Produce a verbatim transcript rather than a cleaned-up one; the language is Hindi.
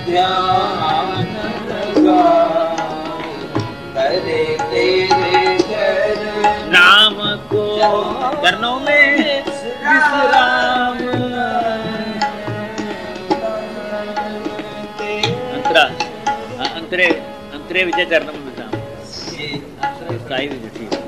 ध्यान करे तेरे चरण नाम को चरणों में विश्राम अंतरा अंतरे अंतरे विजय चरणों में विश्राम ये स्थायी विजय ठीक